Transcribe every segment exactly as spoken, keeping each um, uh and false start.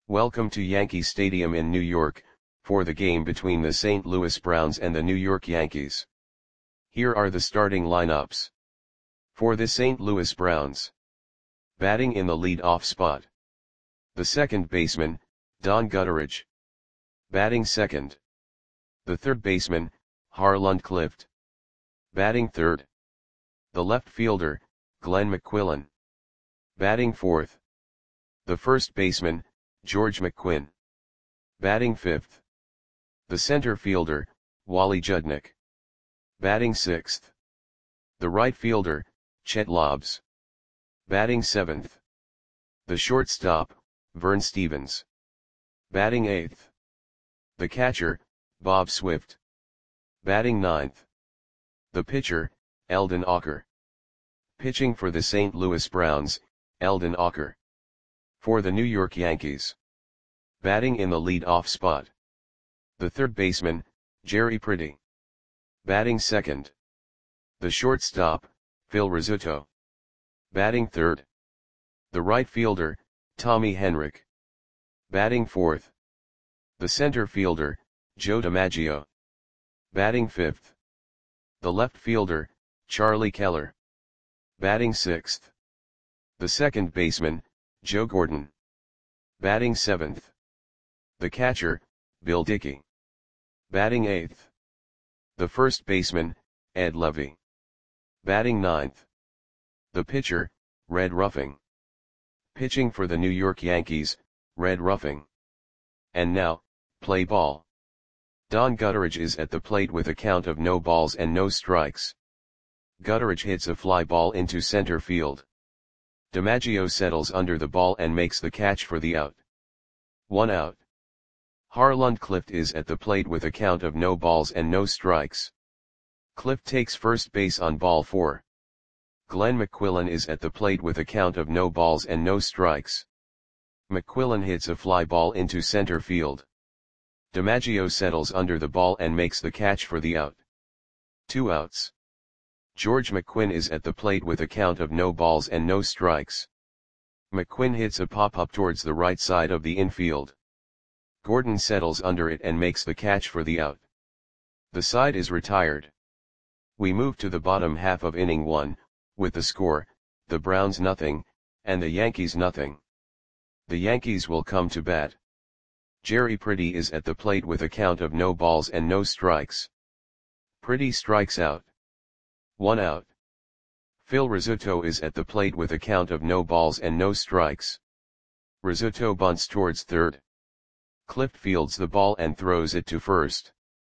Welcome to Yankee Stadium in New York, for the game between the Saint Louis Browns and the New York Yankees. Here are the starting lineups. For the Saint Louis Browns. Batting in the lead-off spot. The second baseman, Don Gutteridge. Batting second. The third baseman, Harland Clift. Batting third. The left fielder, Glenn McQuillan. Batting fourth. The first baseman, George McQuinn. Batting fifth. The center fielder, Wally Judnick. Batting sixth. The right fielder, Chet Lobbs. Batting seventh. The shortstop, Vern Stephens. Batting eighth. The catcher, Bob Swift. Batting ninth. The pitcher, Eldon Auker. Pitching for the Saint Louis Browns, Eldon Auker. For the New York Yankees. Batting in the lead-off spot. The third baseman, Jerry Pretty. Batting second. The shortstop, Phil Rizzuto. Batting third. The right fielder, Tommy Henrich. Batting fourth. The center fielder, Joe DiMaggio. Batting fifth. The left fielder, Charlie Keller. Batting sixth. The second baseman, Joe Gordon. Batting seventh. The catcher, Bill Dickey. Batting eighth. The first baseman, Ed Levy. Batting ninth. The pitcher, Red Ruffing. Pitching for the New York Yankees, Red Ruffing. And now, play ball. Don Gutteridge is at the plate with a count of no balls and no strikes. Gutteridge hits a fly ball into center field. DiMaggio settles under the ball and makes the catch for the out. One out. Harland Clift is at the plate with a count of no balls and no strikes. Clift takes first base on ball four. Glenn McQuillan is at the plate with a count of no balls and no strikes. McQuillan hits a fly ball into center field. DiMaggio settles under the ball and makes the catch for the out. Two outs. George McQuinn is at the plate with a count of no balls and no strikes. McQuinn hits a pop-up towards the right side of the infield. Gordon settles under it and makes the catch for the out. The side is retired. We move to the bottom half of inning one, with the score, the Browns nothing, and the Yankees nothing. The Yankees will come to bat. Jerry Pretty is at the plate with a count of no balls and no strikes. Pretty strikes out. One out. Phil Rizzuto is at the plate with a count of no balls and no strikes. Rizzuto bunts towards third. Clift fields the ball and throws it to first.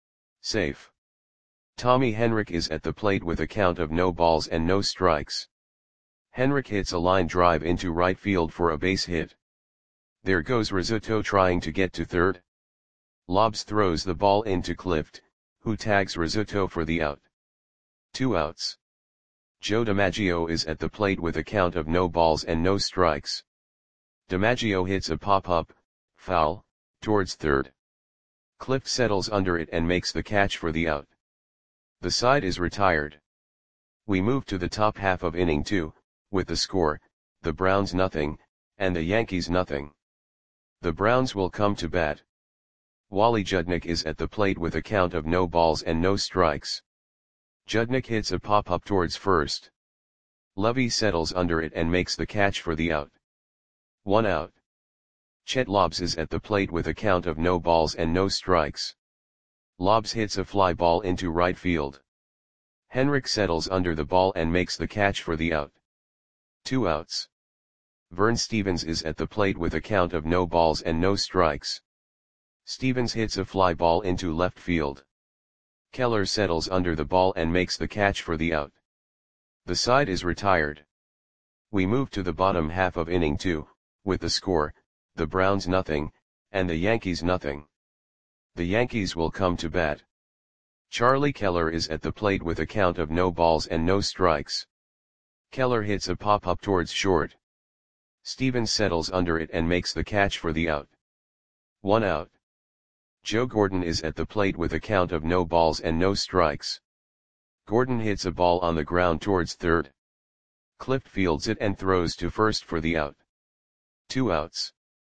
Safe. Tommy Henrich is at the plate with a count of no balls and no strikes. Henrich hits a line drive into right field for a base hit. There goes Rizzuto trying to get to third. Lobbs throws the ball into Clift, who tags Rizzuto for the out. Two outs. Joe DiMaggio is at the plate with a count of no balls and no strikes. DiMaggio hits a pop-up, foul, towards third. Clift settles under it and makes the catch for the out. The side is retired. We move to the top half of inning two, with the score, the Browns nothing, and the Yankees nothing. The Browns will come to bat. Wally Judnick is at the plate with a count of no balls and no strikes. Judnick hits a pop-up towards first. Levy settles under it and makes the catch for the out. One out. Chet Lobbs is at the plate with a count of no balls and no strikes. Lobbs hits a fly ball into right field. Henrich settles under the ball and makes the catch for the out. Two outs. Vern Stephens is at the plate with a count of no balls and no strikes. Stephens hits a fly ball into left field. Keller settles under the ball and makes the catch for the out. The side is retired. We move to the bottom half of inning two, with the score, the Browns nothing, and the Yankees nothing. The Yankees will come to bat. Charlie Keller is at the plate with a count of no balls and no strikes. Keller hits a pop-up towards short. Stephens settles under it and makes the catch for the out. One out. Joe Gordon is at the plate with a count of no balls and no strikes. Gordon hits a ball on the ground towards third. Clift fields it and throws to first for the out. Two outs.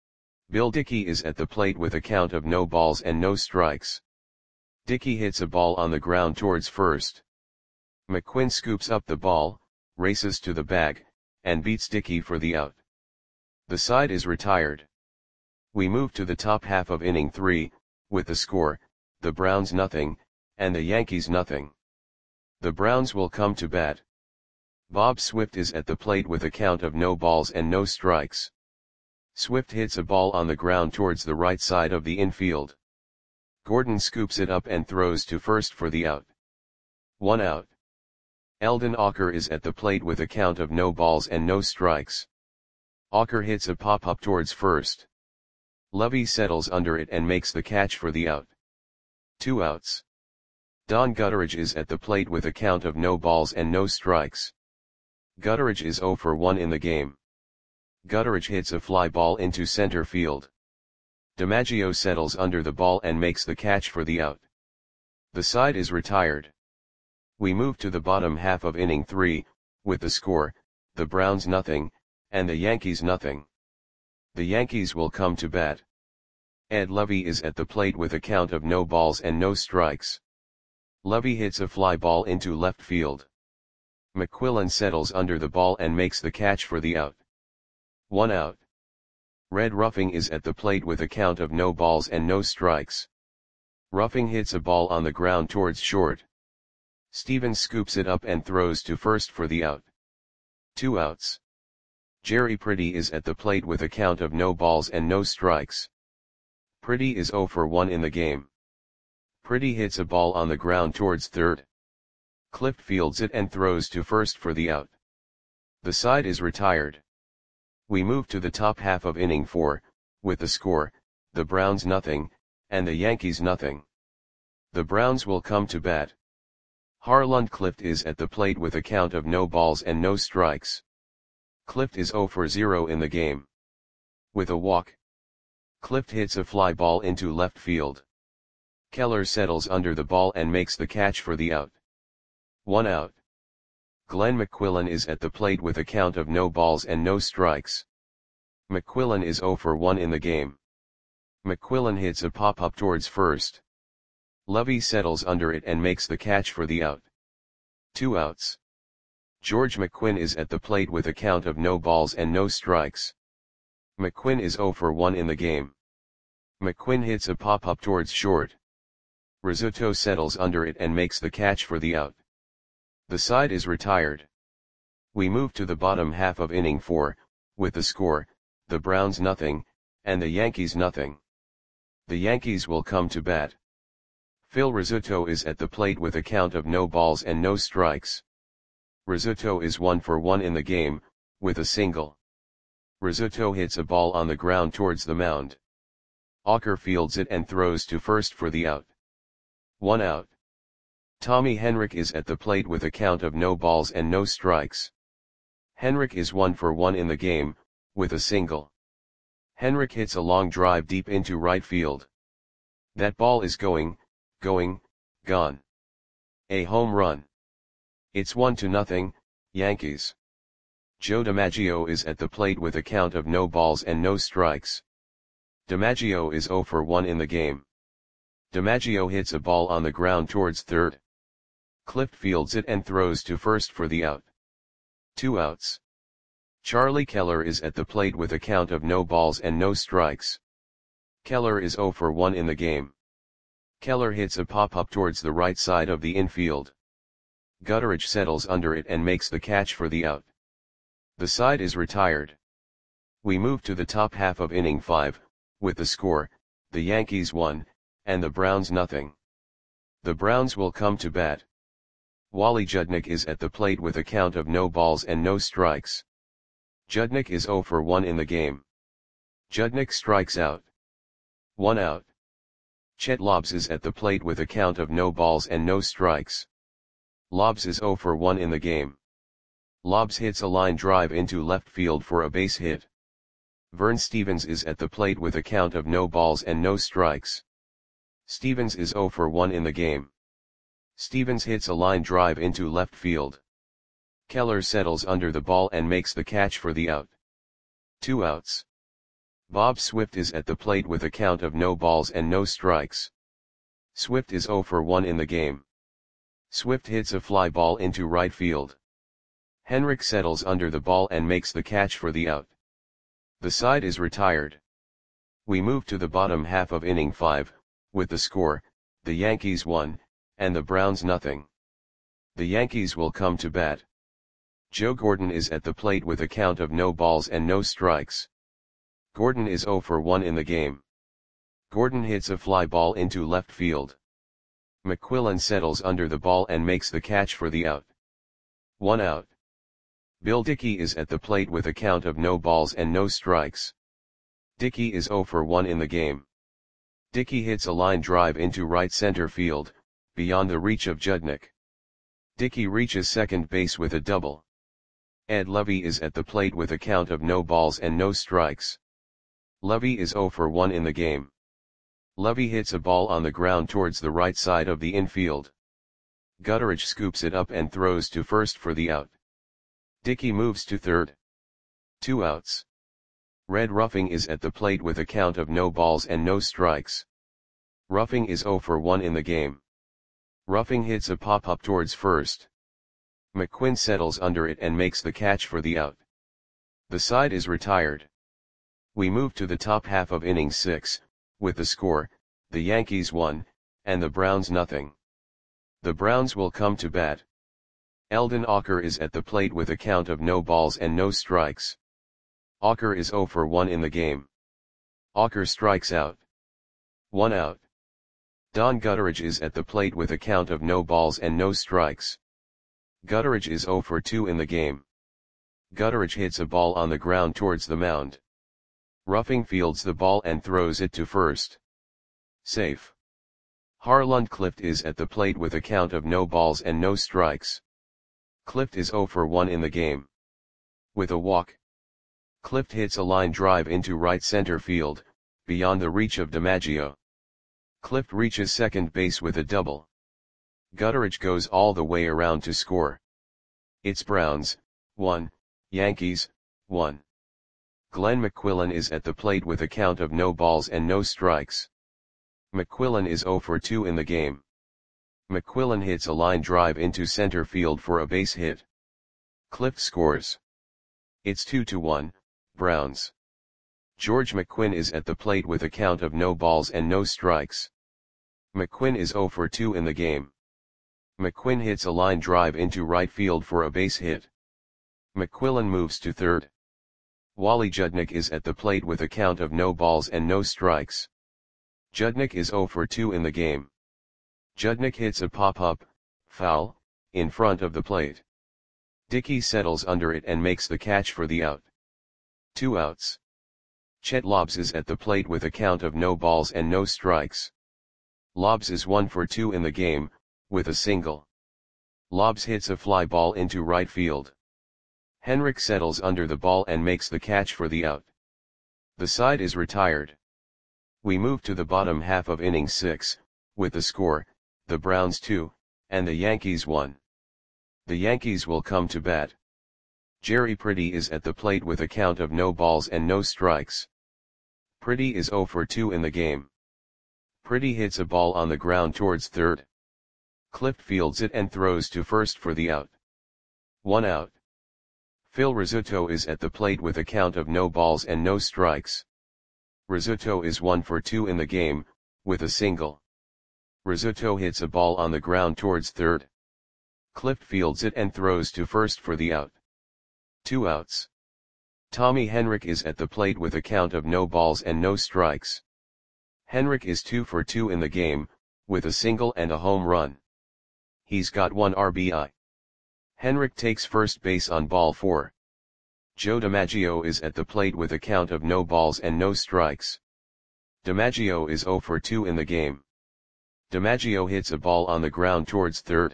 Bill Dickey is at the plate with a count of no balls and no strikes. Dickey hits a ball on the ground towards first. McQuinn scoops up the ball, races to the bag, and beats Dickey for the out. The side is retired. We move to the top half of inning three, with the score, the Browns nothing, and the Yankees nothing. The Browns will come to bat. Bob Swift is at the plate with a count of no balls and no strikes. Swift hits a ball on the ground towards the right side of the infield. Gordon scoops it up and throws to first for the out. One out. Eldon Auker is at the plate with a count of no balls and no strikes. Auker hits a pop-up towards first. Lovey settles under it and makes the catch for the out. Two outs. Don Gutteridge is at the plate with a count of no balls and no strikes. Gutteridge is oh for one in the game. Gutteridge hits a fly ball into center field. DiMaggio settles under the ball and makes the catch for the out. The side is retired. We move to the bottom half of inning three, with the score, the Browns nothing, and the Yankees nothing. The Yankees will come to bat. Ed Lovey is at the plate with a count of no balls and no strikes. Lovey hits a fly ball into left field. McQuillan settles under the ball and makes the catch for the out. One out. Red Ruffing is at the plate with a count of no balls and no strikes. Ruffing hits a ball on the ground towards short. Stevens scoops it up and throws to first for the out. Two outs. Jerry Pretty is at the plate with a count of no balls and no strikes. Pretty is oh for one in the game. Pretty hits a ball on the ground towards third. Clift fields it and throws to first for the out. The side is retired. We move to the top half of inning four, with the score, the Browns nothing, and the Yankees nothing. The Browns will come to bat. Harland Clift is at the plate with a count of no balls and no strikes. Clift is oh for zero in the game. With a walk, Clift hits a fly ball into left field. Keller settles under the ball and makes the catch for the out. One out. Glenn McQuillan is at the plate with a count of no balls and no strikes. McQuillan is oh for one in the game. McQuillan hits a pop-up towards first. Lovey settles under it and makes the catch for the out. Two outs. George McQuinn is at the plate with a count of no balls and no strikes. McQuinn is oh for one in the game. McQuinn hits a pop-up towards short. Rizzuto settles under it and makes the catch for the out. The side is retired. We move to the bottom half of inning four, with the score, the Browns nothing, and the Yankees nothing. The Yankees will come to bat. Phil Rizzuto is at the plate with a count of no balls and no strikes. Rizzuto is one for one in the game, with a single. Rizzuto hits a ball on the ground towards the mound. Auker fields it and throws to first for the out. One out. Tommy Henrich is at the plate with a count of no balls and no strikes. Henrich is one for one in the game, with a single. Henrich hits a long drive deep into right field. That ball is going, going, gone. A home run. It's one to nothing, Yankees. Joe DiMaggio is at the plate with a count of no balls and no strikes. DiMaggio is oh for one in the game. DiMaggio hits a ball on the ground towards third. Clift fields it and throws to first for the out. Two outs. Charlie Keller is at the plate with a count of no balls and no strikes. Keller is oh for one in the game. Keller hits a pop-up towards the right side of the infield. Gutteridge settles under it and makes the catch for the out. The side is retired. We move to the top half of inning five, with the score, the Yankees one, and the Browns nothing. The Browns will come to bat. Wally Judnick is at the plate with a count of no balls and no strikes. Judnick is oh for one in the game. Judnick strikes out. One out. Chet Lobbs is at the plate with a count of no balls and no strikes. Lobbs is oh for one in the game. Lobbs hits a line drive into left field for a base hit. Vern Stevens is at the plate with a count of no balls and no strikes. Stevens is oh for one in the game. Stevens hits a line drive into left field. Keller settles under the ball and makes the catch for the out. Two outs. Bob Swift is at the plate with a count of no balls and no strikes. Swift is zero for one in the game. Swift hits a fly ball into right field. Henrik settles under the ball and makes the catch for the out. The side is retired. We move to the bottom half of inning five, with the score, the Yankees one, and the Browns nothing. The Yankees will come to bat. Joe Gordon is at the plate with a count of no balls and no strikes. Gordon is zero for one in the game. Gordon hits a fly ball into left field. McQuillan settles under the ball and makes the catch for the out. One out. Bill Dickey is at the plate with a count of no balls and no strikes. Dickey is zero for one in the game. Dickey hits a line drive into right center field, beyond the reach of Judnick. Dickey reaches second base with a double. Ed Levy is at the plate with a count of no balls and no strikes. Levy is zero for one in the game. Levy hits a ball on the ground towards the right side of the infield. Gutteridge scoops it up and throws to first for the out. Dickey moves to third. Two outs. Red Ruffing is at the plate with a count of no balls and no strikes. Ruffing is zero for one in the game. Ruffing hits a pop-up towards first. McQuinn settles under it and makes the catch for the out. The side is retired. We move to the top half of inning six, with the score, the Yankees one, and the Browns nothing. The Browns will come to bat. Eldon Auker is at the plate with a count of no balls and no strikes. Auker is zero for one in the game. Auker strikes out. One out. Don Gutteridge is at the plate with a count of no balls and no strikes. Gutteridge is zero for two in the game. Gutteridge hits a ball on the ground towards the mound. Ruffing fields the ball and throws it to first. Safe. Harland Clift is at the plate with a count of no balls and no strikes. Clift is zero for one in the game. With a walk. Clift hits a line drive into right center field, beyond the reach of DiMaggio. Clift reaches second base with a double. Gutteridge goes all the way around to score. It's Browns, one, Yankees, one. Glenn McQuillan is at the plate with a count of no balls and no strikes. McQuillan is zero for two in the game. McQuillan hits a line drive into center field for a base hit. Clift scores. It's two to one, Browns. George McQuinn is at the plate with a count of no balls and no strikes. McQuinn is zero for two in the game. McQuinn hits a line drive into right field for a base hit. McQuillan moves to third. Wally Judnick is at the plate with a count of no balls and no strikes. Judnick is zero for two in the game. Judnick hits a pop-up, foul, in front of the plate. Dickey settles under it and makes the catch for the out. Two outs. Chet Lobbs is at the plate with a count of no balls and no strikes. Lobbs is one for two in the game, with a single. Lobbs hits a fly ball into right field. Henrik settles under the ball and makes the catch for the out. The side is retired. We move to the bottom half of inning six, with the score, the Browns two, and the Yankees one. The Yankees will come to bat. Jerry Pretty is at the plate with a count of no balls and no strikes. Pretty is zero for two in the game. Pretty hits a ball on the ground towards third. Clift fields it and throws to first for the out. One out. Phil Rizzuto is at the plate with a count of no balls and no strikes. Rizzuto is one for two in the game, with a single. Rizzuto hits a ball on the ground towards third. Clift fields it and throws to first for the out. Two outs. Tommy Henrik is at the plate with a count of no balls and no strikes. Henrik is two for two in the game, with a single and a home run. He's got one R B I. Henrik takes first base on ball four. Joe DiMaggio is at the plate with a count of no balls and no strikes. DiMaggio is zero for two in the game. DiMaggio hits a ball on the ground towards third.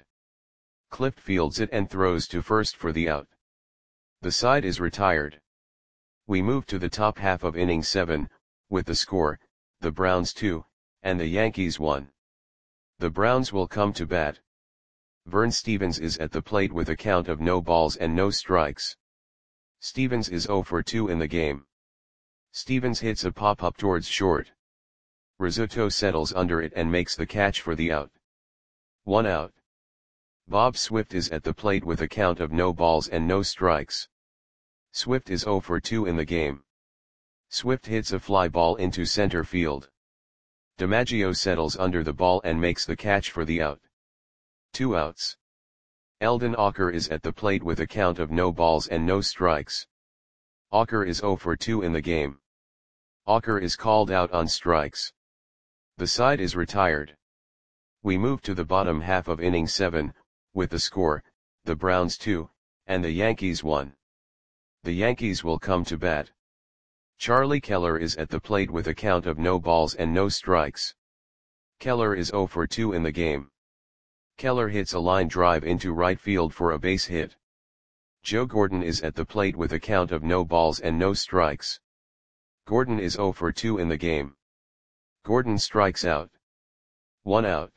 Clift fields it and throws to first for the out. The side is retired. We move to the top half of inning seven, with the score, the Browns two, and the Yankees one. The Browns will come to bat. Vern Stevens is at the plate with a count of no balls and no strikes. Stevens is zero for two in the game. Stevens hits a pop-up towards short. Rizzuto settles under it and makes the catch for the out. One out. Bob Swift is at the plate with a count of no balls and no strikes. Swift is zero for two in the game. Swift hits a fly ball into center field. DiMaggio settles under the ball and makes the catch for the out. Two outs. Eldon Auker is at the plate with a count of no balls and no strikes. Auker is zero for two in the game. Auker is called out on strikes. The side is retired. We move to the bottom half of inning seven, with the score, the Browns two, and the Yankees one. The Yankees will come to bat. Charlie Keller is at the plate with a count of no balls and no strikes. Keller is zero for two in the game. Keller hits a line drive into right field for a base hit. Joe Gordon is at the plate with a count of no balls and no strikes. Gordon is zero for two in the game. Gordon strikes out. One out.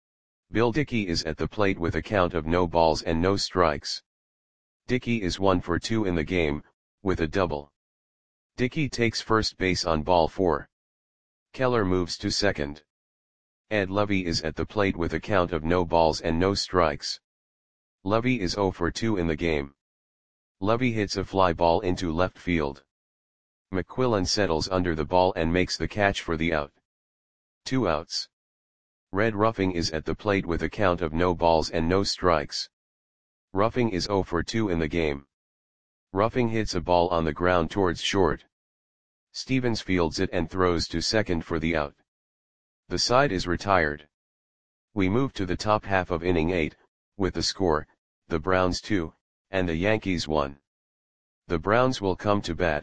Bill Dickey is at the plate with a count of no balls and no strikes. Dickey is one for two in the game, with a double. Dickey takes first base on ball four. Keller moves to second. Ed Levy is at the plate with a count of no balls and no strikes. Levy is zero for two in the game. Levy hits a fly ball into left field. McQuillan settles under the ball and makes the catch for the out. Two outs. Red Ruffing is at the plate with a count of no balls and no strikes. Ruffing is zero for two in the game. Ruffing hits a ball on the ground towards short. Stevens fields it and throws to second for the out. The side is retired. We move to the top half of inning eight, with the score, the Browns two, and the Yankees one. The Browns will come to bat.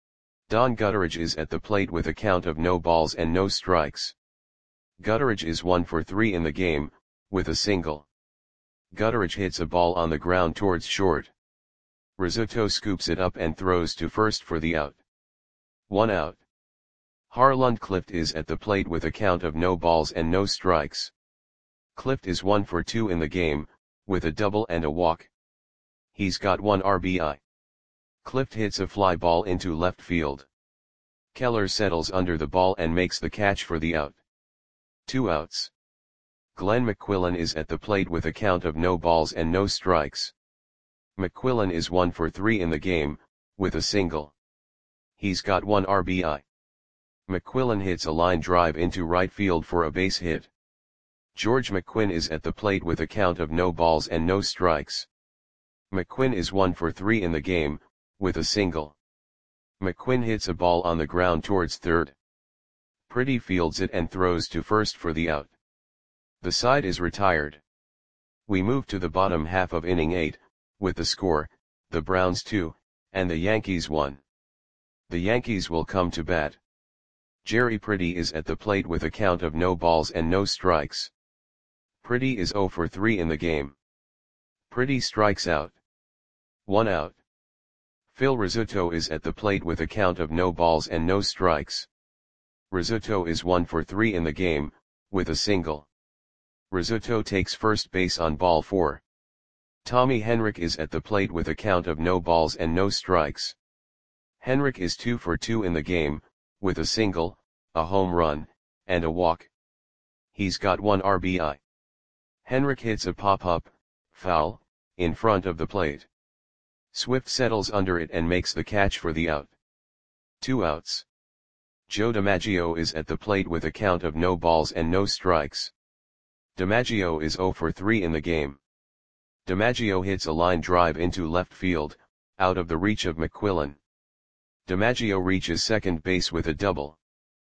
Don Gutteridge is at the plate with a count of no balls and no strikes. Gutteridge is one for three in the game, with a single. Gutteridge hits a ball on the ground towards short. Rizzuto scoops it up and throws to first for the out. One out. Harland Clift is at the plate with a count of no balls and no strikes. Clift is one for two in the game, with a double and a walk. He's got one R B I. Clift hits a fly ball into left field. Keller settles under the ball and makes the catch for the out. Two outs. Glenn McQuillan is at the plate with a count of no balls and no strikes. McQuillan is one for three in the game, with a single. He's got one R B I. McQuillan hits a line drive into right field for a base hit. George McQuinn is at the plate with a count of no balls and no strikes. McQuinn is one for three in the game, with a single. McQuinn hits a ball on the ground towards third. Pretty fields it and throws to first for the out. The side is retired. We move to the bottom half of inning eight, with the score, the Browns two, and the Yankees one. The Yankees will come to bat. Jerry Pretty is at the plate with a count of no balls and no strikes. Pretty is zero for three in the game. Pretty strikes out. One out. Phil Rizzuto is at the plate with a count of no balls and no strikes. Rizzuto is one for three in the game, with a single. Rizzuto takes first base on ball four. Tommy Henrich is at the plate with a count of no balls and no strikes. Henrich is two for two in the game, with a single, a home run, and a walk. He's got one R B I. Henrich hits a pop-up, foul, in front of the plate. Swift settles under it and makes the catch for the out. Two outs. Joe DiMaggio is at the plate with a count of no balls and no strikes. DiMaggio is zero for three in the game. DiMaggio hits a line drive into left field, out of the reach of McQuillan. DiMaggio reaches second base with a double.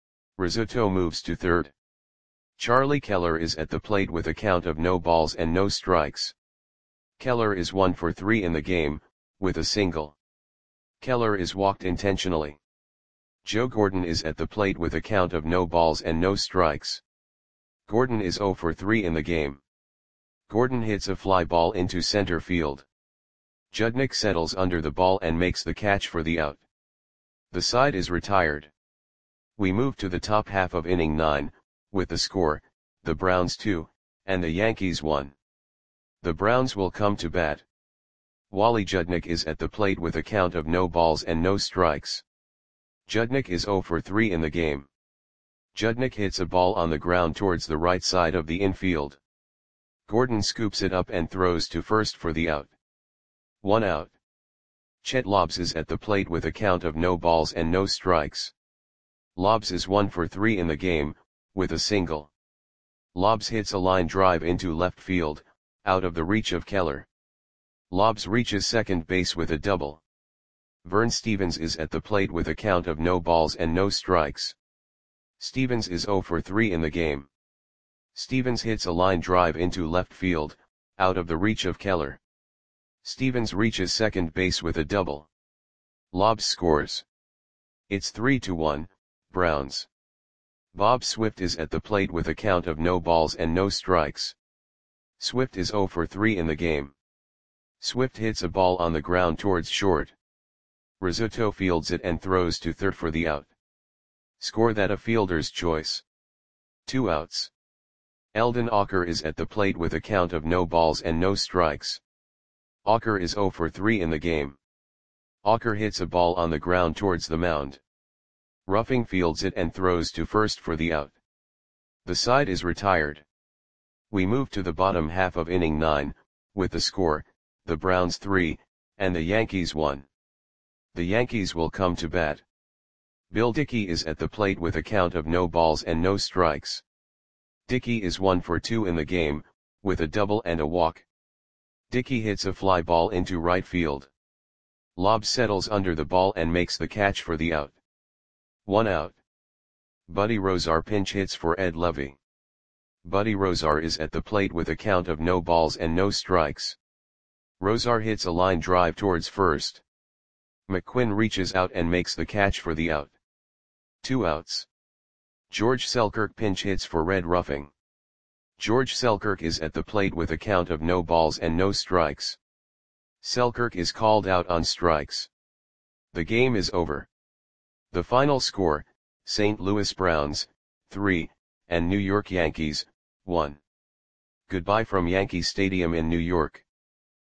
Rizzuto moves to third. Charlie Keller is at the plate with a count of no balls and no strikes. Keller is one for three in the game, with a single. Keller is walked intentionally. Joe Gordon is at the plate with a count of no balls and no strikes. Gordon is zero for three in the game. Gordon hits a fly ball into center field. Judnick settles under the ball and makes the catch for the out. The side is retired. We move to the top half of inning nine, with the score, the Browns two, and the Yankees one. The Browns will come to bat. Wally Judnick is at the plate with a count of no balls and no strikes. Judnick is zero for three in the game. Judnick hits a ball on the ground towards the right side of the infield. Gordon scoops it up and throws to first for the out. One out. Chet Lobbs is at the plate with a count of no balls and no strikes. Lobbs is one for three in the game, with a single. Lobbs hits a line drive into left field, out of the reach of Keller. Lobbs reaches second base with a double. Vern Stevens is at the plate with a count of no balls and no strikes. Stevens is zero for three in the game. Stevens hits a line drive into left field, out of the reach of Keller. Stevens reaches second base with a double. Lobbs scores. It's three to one, Browns. Bob Swift is at the plate with a count of no balls and no strikes. Swift is zero for three in the game. Swift hits a ball on the ground towards short. Rizzuto fields it and throws to third for the out. Score that a fielder's choice. Two outs. Eldon Auker is at the plate with a count of no balls and no strikes. Auker is zero for three in the game. Auker hits a ball on the ground towards the mound. Ruffing fields it and throws to first for the out. The side is retired. We move to the bottom half of inning nine, with the score, the Browns three, and the Yankees one. The Yankees will come to bat. Bill Dickey is at the plate with a count of no balls and no strikes. Dickey is one for two in the game, with a double and a walk. Dickey hits a fly ball into right field. Lobbs settles under the ball and makes the catch for the out. One out. Buddy Rozar pinch hits for Ed Levy. Buddy Rozar is at the plate with a count of no balls and no strikes. Rozar hits a line drive towards first. McQuinn reaches out and makes the catch for the out. Two outs. George Selkirk pinch hits for Red Ruffing. George Selkirk is at the plate with a count of no balls and no strikes. Selkirk is called out on strikes. The game is over. The final score, Saint Louis Browns, three, and New York Yankees, one. Goodbye from Yankee Stadium in New York.